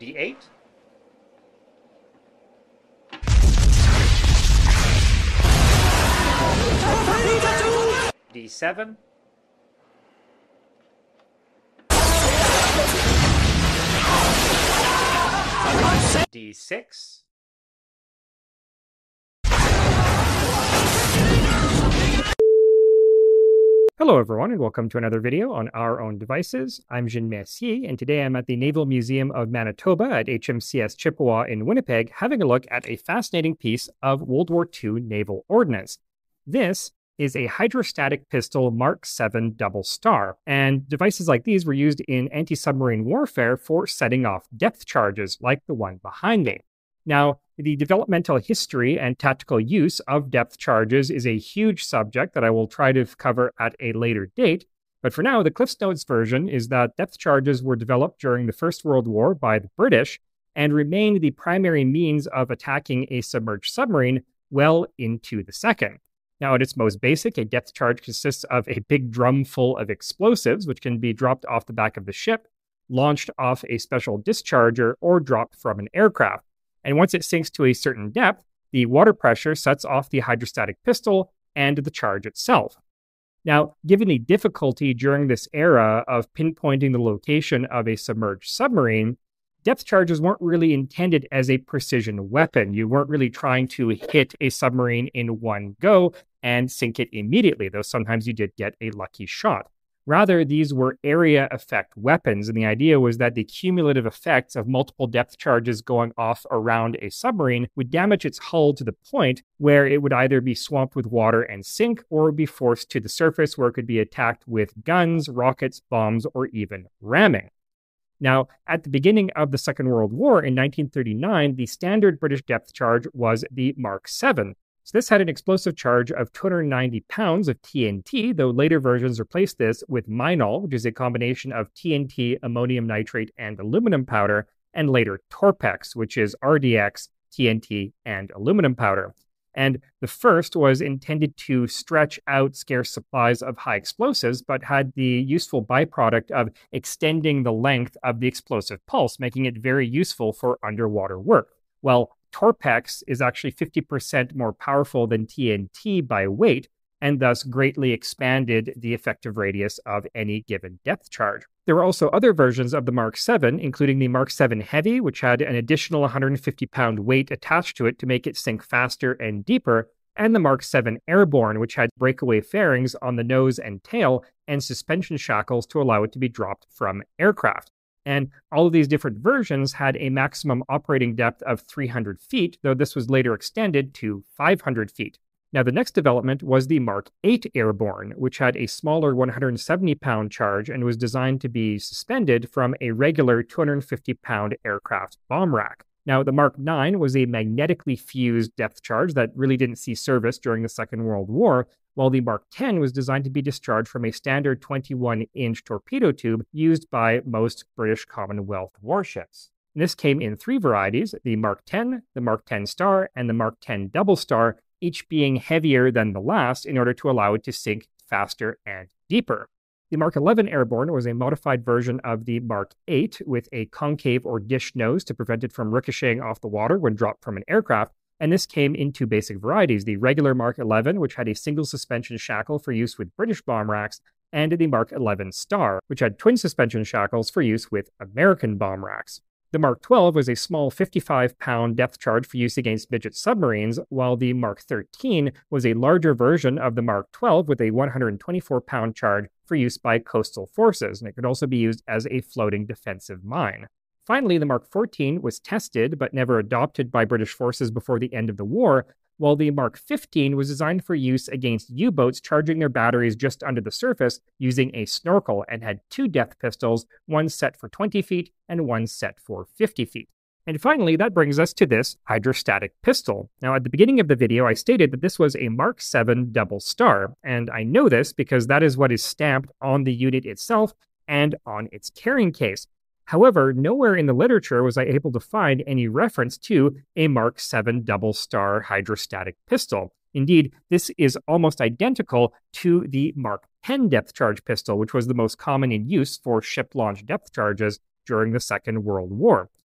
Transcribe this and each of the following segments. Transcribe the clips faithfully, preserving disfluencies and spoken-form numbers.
D eight. D seven. D six. Hello everyone, and welcome to another video on Our Own Devices. I'm Jean Mercier, and today I'm at the Naval Museum of Manitoba at H M C S Chippewa in Winnipeg, having a look at a fascinating piece of World War Two naval ordnance. This is a hydrostatic pistol Mark seven Double Star, and devices like these were used in anti-submarine warfare for setting off depth charges like the one behind me. Now, the developmental history and tactical use of depth charges is a huge subject that I will try to cover at a later date, but for now, the CliffsNotes version is that depth charges were developed during the First World War by the British and remained the primary means of attacking a submerged submarine well into the Second. Now, at its most basic, a depth charge consists of a big drum full of explosives, which can be dropped off the back of the ship, launched off a special discharger, or dropped from an aircraft. And once it sinks to a certain depth, the water pressure sets off the hydrostatic pistol and the charge itself. Now, given the difficulty during this era of pinpointing the location of a submerged submarine, depth charges weren't really intended as a precision weapon. You weren't really trying to hit a submarine in one go and sink it immediately, though sometimes you did get a lucky shot. Rather, these were area effect weapons, and the idea was that the cumulative effects of multiple depth charges going off around a submarine would damage its hull to the point where it would either be swamped with water and sink, or be forced to the surface where it could be attacked with guns, rockets, bombs, or even ramming. Now, at the beginning of the Second World War in nineteen thirty-nine, the standard British depth charge was the Mark seven. So this had an explosive charge of two hundred ninety pounds of T N T, though later versions replaced this with Minol, which is a combination of T N T, ammonium nitrate, and aluminum powder, and later Torpex, which is R D X, T N T, and aluminum powder. And the first was intended to stretch out scarce supplies of high explosives, but had the useful byproduct of extending the length of the explosive pulse, making it very useful for underwater work. Well, Torpex is actually fifty percent more powerful than T N T by weight, and thus greatly expanded the effective radius of any given depth charge. There were also other versions of the Mark seven, including the Mark seven Heavy, which had an additional one hundred fifty pound weight attached to it to make it sink faster and deeper, and the Mark seven Airborne, which had breakaway fairings on the nose and tail and suspension shackles to allow it to be dropped from aircraft. And all of these different versions had a maximum operating depth of three hundred feet, though this was later extended to five hundred feet. Now, the next development was the Mark eight Airborne, which had a smaller one hundred seventy pound charge and was designed to be suspended from a regular two hundred fifty pound aircraft bomb rack. Now, the Mark nine was a magnetically fused depth charge that really didn't see service during the Second World War, while the Mark ten was designed to be discharged from a standard twenty-one inch torpedo tube used by most British Commonwealth warships. And this came in three varieties, the Mark ten, the Mark ten Star, and the Mark ten Double Star, each being heavier than the last in order to allow it to sink faster and deeper. The Mark eleven Airborne was a modified version of the Mark eight with a concave or dish nose to prevent it from ricocheting off the water when dropped from an aircraft, and this came in two basic varieties, the regular Mark eleven, which had a single suspension shackle for use with British bomb racks, and the Mark eleven Star, which had twin suspension shackles for use with American bomb racks. The Mark twelve was a small fifty-five pound depth charge for use against midget submarines, while the Mark thirteen was a larger version of the Mark twelve with a one hundred twenty-four pound charge for use by coastal forces, and it could also be used as a floating defensive mine. Finally, the Mark fourteen was tested but never adopted by British forces before the end of the war, while the Mark fifteen was designed for use against U-boats charging their batteries just under the surface using a snorkel and had two depth pistols, one set for twenty feet and one set for fifty feet. And finally, that brings us to this hydrostatic pistol. Now, at the beginning of the video, I stated that this was a Mark seven Double Star, and I know this because that is what is stamped on the unit itself and on its carrying case. However, nowhere in the literature was I able to find any reference to a Mark seven Double Star hydrostatic pistol. Indeed, this is almost identical to the Mark ten depth charge pistol, which was the most common in use for ship-launched depth charges during the Second World War.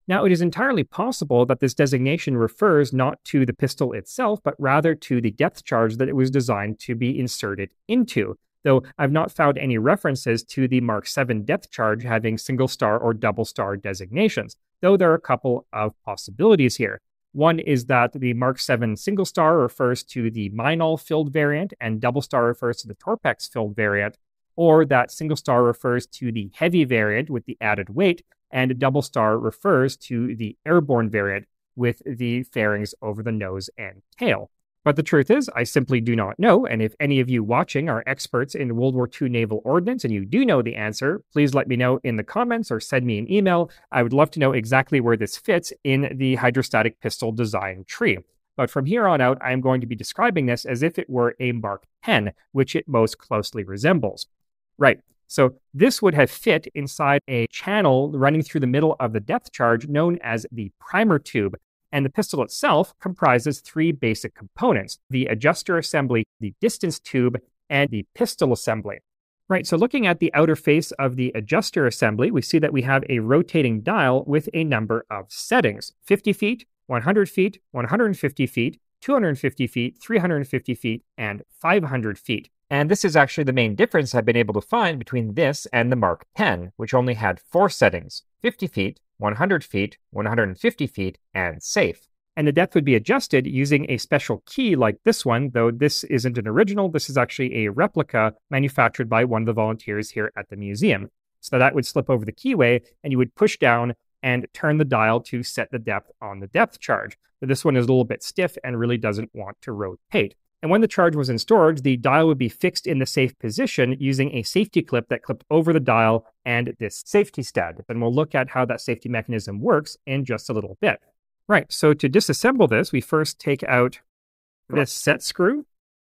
Now, it is entirely possible that this designation refers not to the pistol itself, but rather to the depth charge that it was designed to be inserted into, though I've not found any references to the Mark seven depth charge having single star or double star designations, though there are a couple of possibilities here. One is that the Mark seven single star refers to the Meinol filled variant and double star refers to the Torpex filled variant, or that single star refers to the heavy variant with the added weight, and double star refers to the airborne variant with the fairings over the nose and tail. But the truth is, I simply do not know, and if any of you watching are experts in World War Two naval ordnance and you do know the answer, please let me know in the comments or send me an email. I would love to know exactly where this fits in the hydrostatic pistol design tree. But from here on out, I am going to be describing this as if it were a Mark ten, which it most closely resembles. Right. So this would have fit inside a channel running through the middle of the depth charge known as the primer tube. And the pistol itself comprises three basic components: the adjuster assembly, the distance tube, and the pistol assembly. Right, so looking at the outer face of the adjuster assembly, we see that we have a rotating dial with a number of settings: fifty feet, one hundred feet, one hundred fifty feet, two hundred fifty feet, three hundred fifty feet, and five hundred feet. And this is actually the main difference I've been able to find between this and the Mark ten, which only had four settings: fifty feet, one hundred feet, one hundred fifty feet, and safe. And the depth would be adjusted using a special key like this one, though this isn't an original. This is actually a replica manufactured by one of the volunteers here at the museum. So that would slip over the keyway, and you would push down and turn the dial to set the depth on the depth charge. But this one is a little bit stiff and really doesn't want to rotate. And when the charge was in storage, the dial would be fixed in the safe position using a safety clip that clipped over the dial and this safety stud. And we'll look at how that safety mechanism works in just a little bit. Right, so to disassemble this, we first take out this set screw.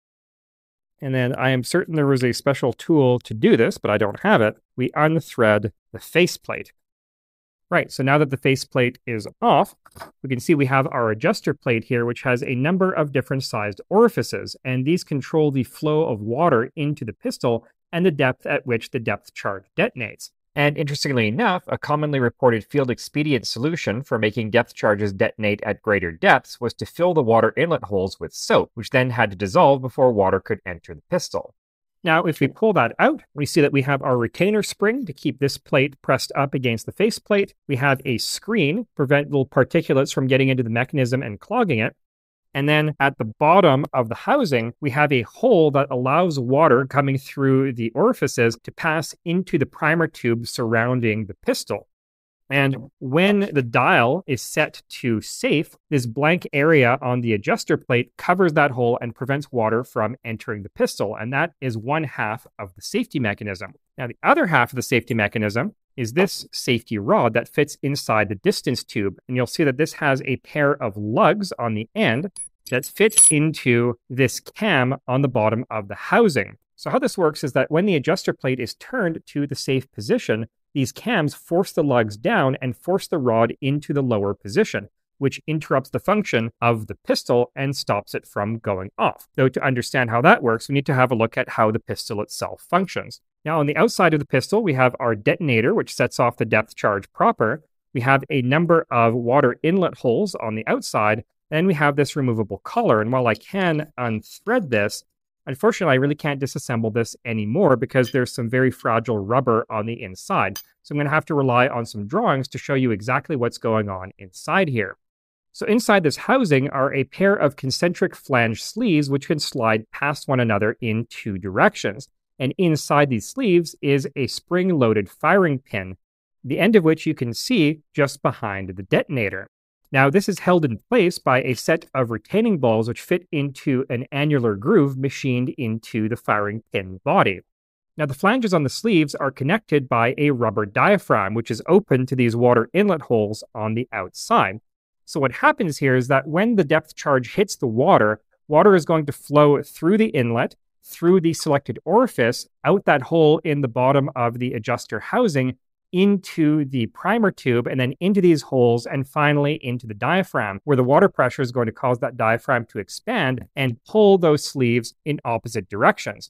And then I am certain there was a special tool to do this, but I don't have it. We unthread the faceplate. Right, so now that the faceplate is off, we can see we have our adjuster plate here, which has a number of different sized orifices, and these control the flow of water into the pistol and the depth at which the depth charge detonates. And interestingly enough, a commonly reported field expedient solution for making depth charges detonate at greater depths was to fill the water inlet holes with soap, which then had to dissolve before water could enter the pistol. Now, if we pull that out, we see that we have our retainer spring to keep this plate pressed up against the faceplate. We have a screen to prevent little particulates from getting into the mechanism and clogging it. And then at the bottom of the housing, we have a hole that allows water coming through the orifices to pass into the primer tube surrounding the pistol. And when the dial is set to safe, this blank area on the adjuster plate covers that hole and prevents water from entering the pistol. And that is one half of the safety mechanism. Now, the other half of the safety mechanism is this safety rod that fits inside the distance tube. And you'll see that this has a pair of lugs on the end that fit into this cam on the bottom of the housing. So how this works is that when the adjuster plate is turned to the safe position, these cams force the lugs down and force the rod into the lower position, which interrupts the function of the pistol and stops it from going off. Though to understand how that works, we need to have a look at how the pistol itself functions. Now, on the outside of the pistol, we have our detonator, which sets off the depth charge proper. We have a number of water inlet holes on the outside, and we have this removable collar. And while I can unthread this, unfortunately, I really can't disassemble this anymore because there's some very fragile rubber on the inside. So I'm going to have to rely on some drawings to show you exactly what's going on inside here. So inside this housing are a pair of concentric flange sleeves which can slide past one another in two directions. And inside these sleeves is a spring-loaded firing pin, the end of which you can see just behind the detonator. Now, this is held in place by a set of retaining balls which fit into an annular groove machined into the firing pin body. Now, the flanges on the sleeves are connected by a rubber diaphragm, which is open to these water inlet holes on the outside. So what happens here is that when the depth charge hits the water, water is going to flow through the inlet, through the selected orifice, out that hole in the bottom of the adjuster housing, into the primer tube, and then into these holes, and finally into the diaphragm, where the water pressure is going to cause that diaphragm to expand and pull those sleeves in opposite directions.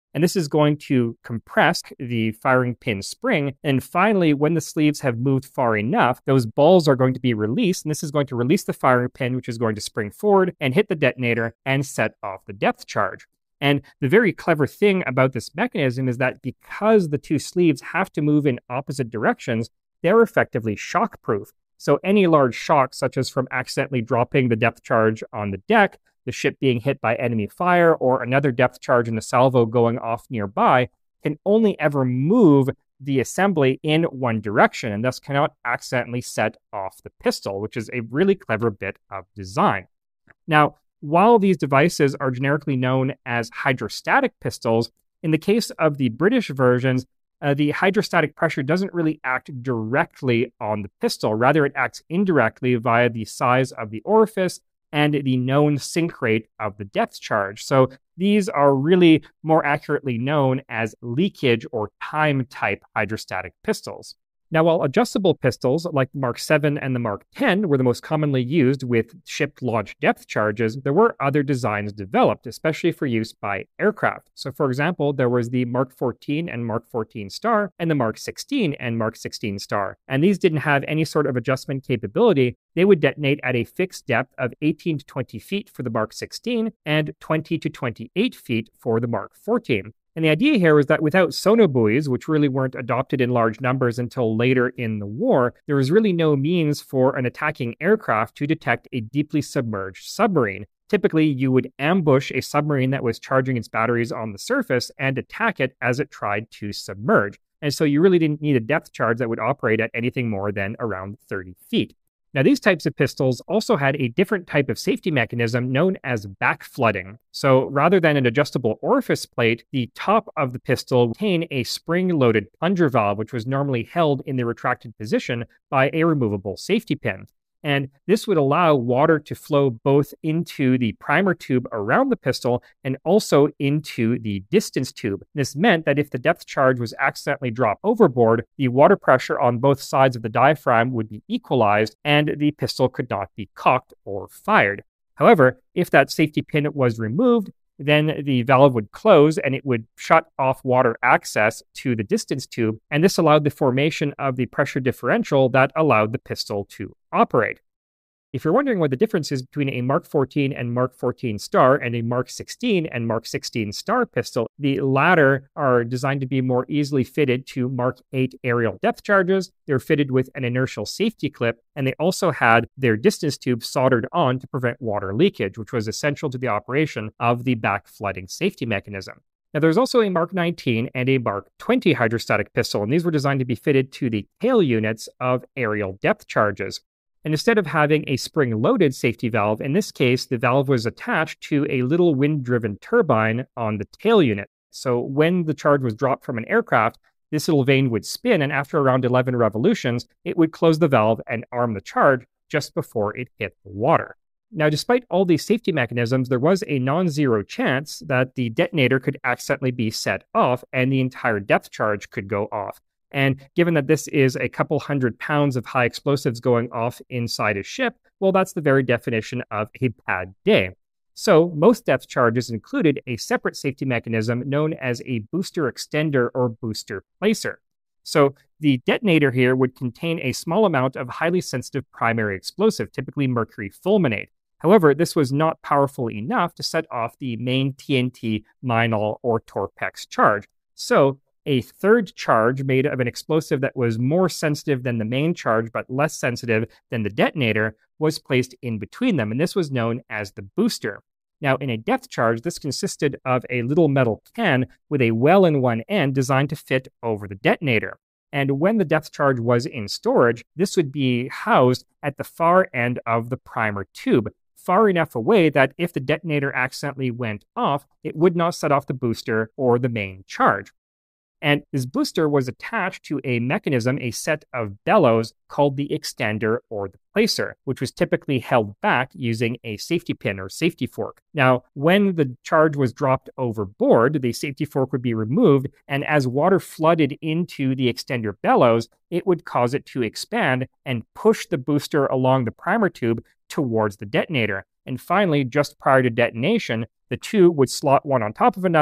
And this is going to compress the firing pin spring. And finally, when the sleeves have moved far enough, those balls are going to be released. And this is going to release the firing pin, which is going to spring forward and hit the detonator and set off the depth charge. And the very clever thing about this mechanism is that because the two sleeves have to move in opposite directions, they're effectively shockproof. So any large shock, such as from accidentally dropping the depth charge on the deck, the ship being hit by enemy fire, or another depth charge in the salvo going off nearby, can only ever move the assembly in one direction and thus cannot accidentally set off the pistol, which is a really clever bit of design. Now, while these devices are generically known as hydrostatic pistols, in the case of the British versions, uh, the hydrostatic pressure doesn't really act directly on the pistol. Rather, it acts indirectly via the size of the orifice and the known sink rate of the depth charge. So these are really more accurately known as leakage or time type hydrostatic pistols. Now, while adjustable pistols like the Mark seven and the Mark ten were the most commonly used with ship-launched depth charges, there were other designs developed, especially for use by aircraft. So, for example, there was the Mark fourteen and Mark fourteen Star and the Mark sixteen and Mark sixteen Star. And these didn't have any sort of adjustment capability. They would detonate at a fixed depth of eighteen to twenty feet for the Mark sixteen and twenty to twenty-eight feet for the Mark fourteen. And the idea here was that without sonobuoys, which really weren't adopted in large numbers until later in the war, there was really no means for an attacking aircraft to detect a deeply submerged submarine. Typically, you would ambush a submarine that was charging its batteries on the surface and attack it as it tried to submerge. And so you really didn't need a depth charge that would operate at anything more than around thirty feet. Now, these types of pistols also had a different type of safety mechanism known as backflooding. So rather than an adjustable orifice plate, the top of the pistol contained a spring-loaded plunger valve, which was normally held in the retracted position by a removable safety pin. And this would allow water to flow both into the primer tube around the pistol and also into the distance tube. This meant that if the depth charge was accidentally dropped overboard, the water pressure on both sides of the diaphragm would be equalized and the pistol could not be cocked or fired. However, if that safety pin was removed, then the valve would close and it would shut off water access to the distance tube, and this allowed the formation of the pressure differential that allowed the pistol to operate. If you're wondering what the difference is between a Mark fourteen and Mark fourteen Star and a Mark sixteen and Mark sixteen Star pistol, the latter are designed to be more easily fitted to Mark eight aerial depth charges. They're fitted with an inertial safety clip, and they also had their distance tube soldered on to prevent water leakage, which was essential to the operation of the backflooding safety mechanism. Now, there's also a Mark nineteen and a Mark twenty hydrostatic pistol, and these were designed to be fitted to the tail units of aerial depth charges. And instead of having a spring-loaded safety valve, in this case, the valve was attached to a little wind-driven turbine on the tail unit. So when the charge was dropped from an aircraft, this little vane would spin, and after around eleven revolutions, it would close the valve and arm the charge just before it hit the water. Now, despite all these safety mechanisms, there was a non-zero chance that the detonator could accidentally be set off and the entire depth charge could go off. And given that this is a couple hundred pounds of high explosives going off inside a ship, well, that's the very definition of a bad day. So most depth charges included a separate safety mechanism known as a booster extender or booster placer. So the detonator here would contain a small amount of highly sensitive primary explosive, typically mercury fulminate. However, this was not powerful enough to set off the main T N T, Meinol, or Torpex charge. So a third charge made of an explosive that was more sensitive than the main charge but less sensitive than the detonator was placed in between them, and this was known as the booster. Now, in a depth charge, this consisted of a little metal can with a well in one end designed to fit over the detonator. And when the depth charge was in storage, this would be housed at the far end of the primer tube, far enough away that if the detonator accidentally went off, it would not set off the booster or the main charge. And this booster was attached to a mechanism, a set of bellows called the extender or the placer, which was typically held back using a safety pin or safety fork. Now, when the charge was dropped overboard, the safety fork would be removed, and as water flooded into the extender bellows, it would cause it to expand and push the booster along the primer tube towards the detonator. And finally, just prior to detonation, the two would slot one on top of another,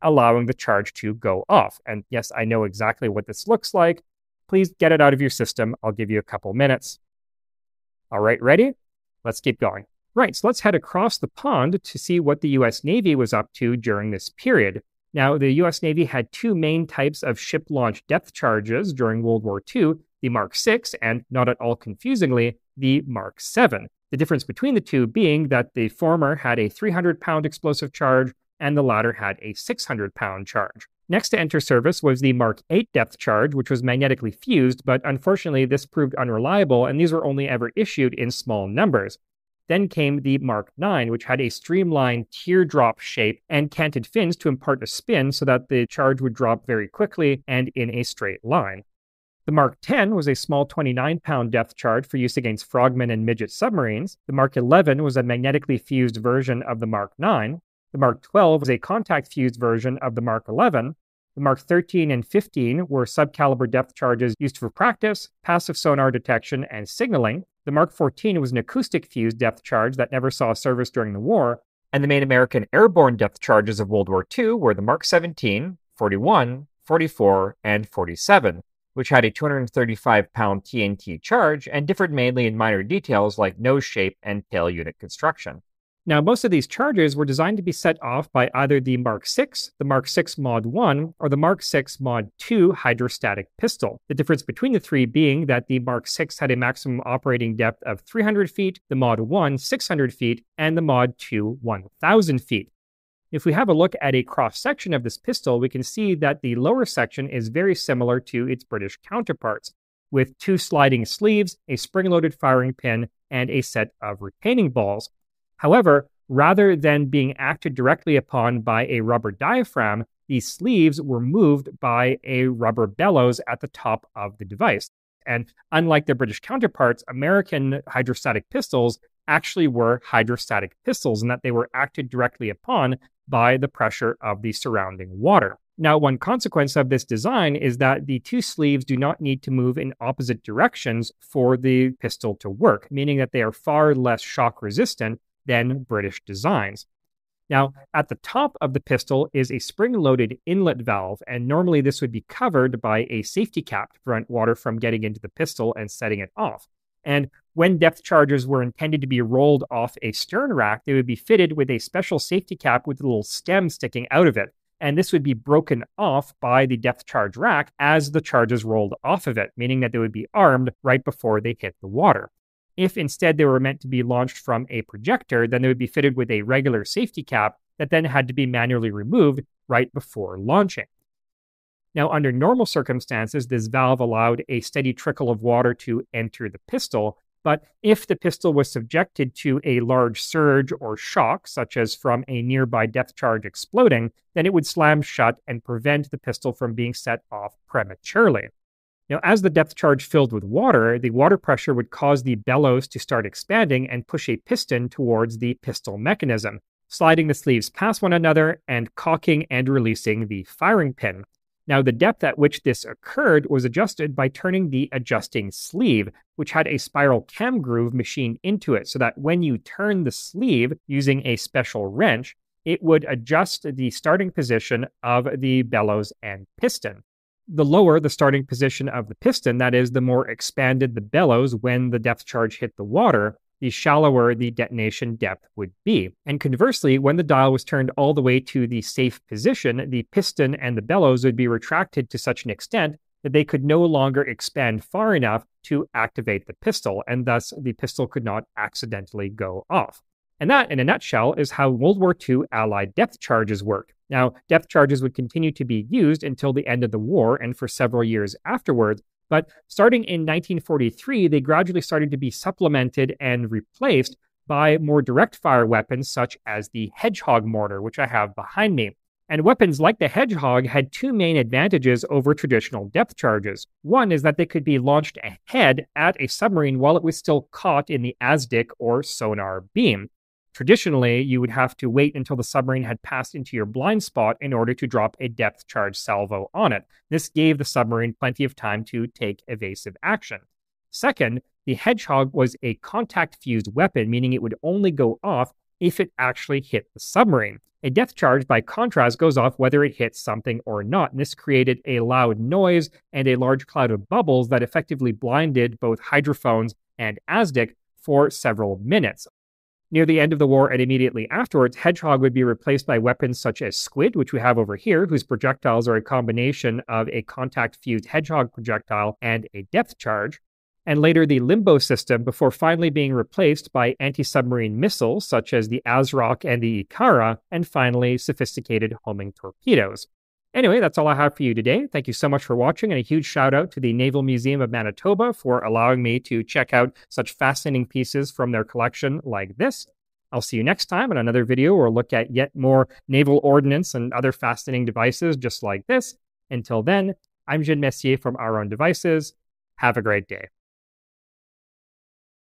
allowing the charge to go off. And yes, I know exactly what this looks like. Please get it out of your system. I'll give you a couple minutes. All right, ready? Let's keep going. Right, so let's head across the pond to see what the U S Navy was up to during this period. Now, the U S Navy had two main types of ship-launched depth charges during World War Two, the Mark six and, not at all confusingly, the Mark seven. The difference between the two being that the former had a three hundred pound explosive charge and the latter had a six hundred pound charge. Next to enter service was the Mark eight depth charge, which was magnetically fused, but unfortunately this proved unreliable and these were only ever issued in small numbers. Then came the Mark nine, which had a streamlined teardrop shape and canted fins to impart a spin so that the charge would drop very quickly and in a straight line. The Mark ten was a small twenty-nine pound depth charge for use against frogmen and midget submarines. The Mark eleven was a magnetically fused version of the Mark nine. The Mark twelve was a contact-fused version of the Mark eleven. The Mark thirteen and fifteen were subcaliber depth charges used for practice, passive sonar detection, and signaling. The Mark fourteen was an acoustic-fused depth charge that never saw service during the war. And the main American airborne depth charges of World War Two were the Mark seventeen, forty-one, forty-four, and forty-seven, which had a two hundred thirty-five pound T N T charge and differed mainly in minor details like nose shape and tail unit construction. Now, most of these charges were designed to be set off by either the Mark six, the Mark six Mod one, or the Mark six Mod two hydrostatic pistol. The difference between the three being that the Mark six had a maximum operating depth of three hundred feet, the Mod one six hundred feet, and the Mod two one thousand feet. If we have a look at a cross-section of this pistol, we can see that the lower section is very similar to its British counterparts, with two sliding sleeves, a spring-loaded firing pin, and a set of retaining balls. However, rather than being acted directly upon by a rubber diaphragm, these sleeves were moved by a rubber bellows at the top of the device. And unlike their British counterparts, American hydrostatic pistols actually were hydrostatic pistols in that they were acted directly upon by the pressure of the surrounding water. Now, one consequence of this design is that the two sleeves do not need to move in opposite directions for the pistol to work, meaning that they are far less shock resistant than British designs. Now, at the top of the pistol is a spring-loaded inlet valve, and normally this would be covered by a safety cap to prevent water from getting into the pistol and setting it off. And when depth charges were intended to be rolled off a stern rack, they would be fitted with a special safety cap with a little stem sticking out of it. And this would be broken off by the depth charge rack as the charges rolled off of it, meaning that they would be armed right before they hit the water. If instead they were meant to be launched from a projector, then they would be fitted with a regular safety cap that then had to be manually removed right before launching. Now, under normal circumstances, this valve allowed a steady trickle of water to enter the pistol, but if the pistol was subjected to a large surge or shock, such as from a nearby depth charge exploding, then it would slam shut and prevent the pistol from being set off prematurely. Now, as the depth charge filled with water, the water pressure would cause the bellows to start expanding and push a piston towards the pistol mechanism, sliding the sleeves past one another and cocking and releasing the firing pin. Now, the depth at which this occurred was adjusted by turning the adjusting sleeve, which had a spiral cam groove machined into it, so that when you turn the sleeve using a special wrench, it would adjust the starting position of the bellows and piston. The lower the starting position of the piston, that is, the more expanded the bellows when the depth charge hit the water, the shallower the detonation depth would be. And conversely, when the dial was turned all the way to the safe position, the piston and the bellows would be retracted to such an extent that they could no longer expand far enough to activate the pistol, and thus the pistol could not accidentally go off. And that, in a nutshell, is how World War Two Allied depth charges work. Now, depth charges would continue to be used until the end of the war and for several years afterwards, but starting in nineteen forty-three, they gradually started to be supplemented and replaced by more direct fire weapons such as the Hedgehog mortar, which I have behind me. And weapons like the Hedgehog had two main advantages over traditional depth charges. One is that they could be launched ahead at a submarine while it was still caught in the A S D I C or sonar beam. Traditionally, you would have to wait until the submarine had passed into your blind spot in order to drop a depth charge salvo on it. This gave the submarine plenty of time to take evasive action. Second, the Hedgehog was a contact-fused weapon, meaning it would only go off if it actually hit the submarine. A depth charge, by contrast, goes off whether it hits something or not. And this created a loud noise and a large cloud of bubbles that effectively blinded both hydrophones and ASDIC for several minutes. Near the end of the war and immediately afterwards, Hedgehog would be replaced by weapons such as Squid, which we have over here, whose projectiles are a combination of a contact-fused Hedgehog projectile and a depth charge. And later the Limbo system, before finally being replaced by anti-submarine missiles such as the ASROC and the Ikara, and finally sophisticated homing torpedoes. Anyway, that's all I have for you today. Thank you so much for watching, and a huge shout out to the Naval Museum of Manitoba for allowing me to check out such fascinating pieces from their collection like this. I'll see you next time in another video where we'll look at yet more naval ordnance and other fascinating devices just like this. Until then, I'm Jean Messier from Our Own Devices. Have a great day.